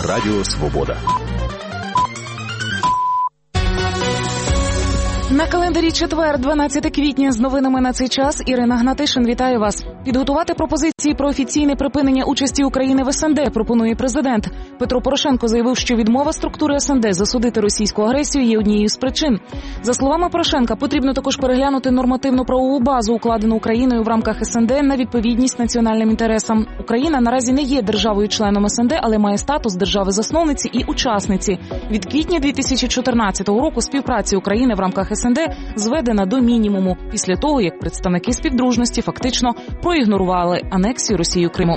Радіо Свобода. На календарі четвер, 12 квітня, з новинами на цей час Ірина Гнатишин. Вітаю вас. Підготувати пропозиції про офіційне припинення участі України в СНД пропонує президент. Петро Порошенко заявив, що відмова структури СНД засудити російську агресію є однією з причин. За словами Порошенка, потрібно також переглянути нормативно-правову базу, укладену Україною в рамках СНД, на відповідність національним інтересам. Україна наразі не є державою-членом СНД, але має статус держави-засновниці і учасниці. Від квітня 2014 року співпраця України в рамках СНД зведена до мінімуму, після того, як представники співдружності фактично проігнорували анексію Росією Криму.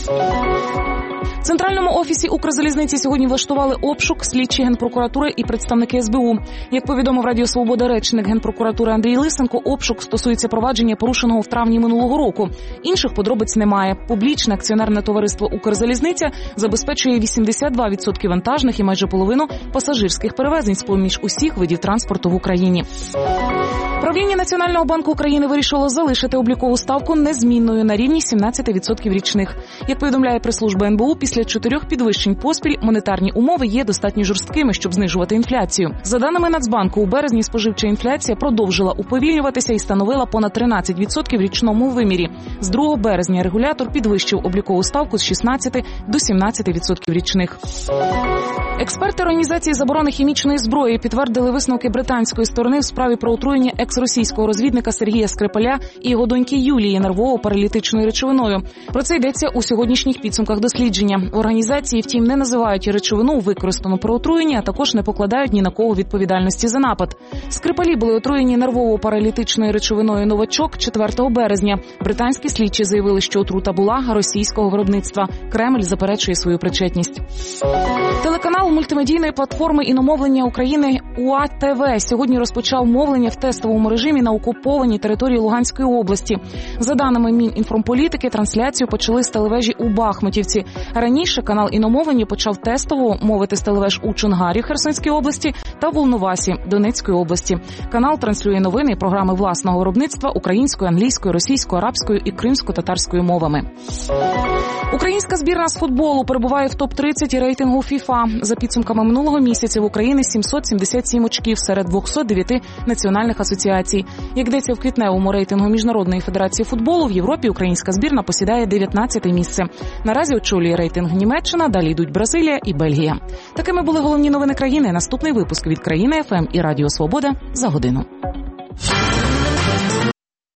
В Центральному офісі Укрзалізниці сьогодні влаштували обшук слідчі Генпрокуратури і представники СБУ. Як повідомив Радіо Свобода речник Генпрокуратури Андрій Лисенко, обшук стосується провадження, порушеного в травні минулого року. Інших подробиць немає. Публічне акціонерне товариство «Укрзалізниця» забезпечує 82% вантажних і майже половину пасажирських перевезень з-поміж усіх видів транспорту в Україні. Правління Національного банку України вирішило залишити облікову ставку незмінною на рівні 17% річних. Як повідомляє прес-служба НБУ, після 4 підвищень поспіль монетарні умови є достатньо жорсткими, щоб знижувати інфляцію. За даними Нацбанку, у березні споживча інфляція продовжила уповільнюватися і становила понад 13% в річному вимірі. З 2 березня регулятор підвищив облікову ставку з 16 до 17% річних. Експерти Організації заборони хімічної зброї підтвердили висновки британської сторони в справі про отруєння екс-російського розвідника Сергія Скрипаля і його доньки Юлії нервово-паралітичною речовиною. Про це йдеться у сьогоднішніх підсумках дослідження. В організації, втім, не називають речовину, використану при отруєнні, а також не покладають ні на кого відповідальності за напад. Скрипалі були отруєні нервово-паралітичною речовиною «Новачок» 4 березня. Британські слідчі заявили, що отрута була російського виробництва. Кремль заперечує свою причетність. Телеканал мультимедійної платформи іномовлення України УА-ТВ сьогодні розпочав мовлення в тестовому режимі на окупованій території Луганської області. За даними Мінінформполітики, трансляцію почали з телевежі у Бахмутівці. Раніше канал іномовлення почав тестово мовити з телевеж у Чонгарі Херсонській області та Волновасі Донецької області. Канал транслює новини і програми власного виробництва українською, англійською, російською, арабською і кримсько-татарською мовами. Українська збірна з футболу перебуває в топ-30 рейтингу ФІФА. За підсумками минулого місяця в Україні 777 очків серед 209 національних асоціацій. Як йдеться в квітневому рейтингу Міжнародної федерації футболу, в Європі українська збірна посідає 19-те місце. Наразі очолює рейтинг Німеччина, далі йдуть Бразилія і Бельгія. Такими були головні новини країни. Наступний випуск від Країни ФМ і Радіо Свобода за годину.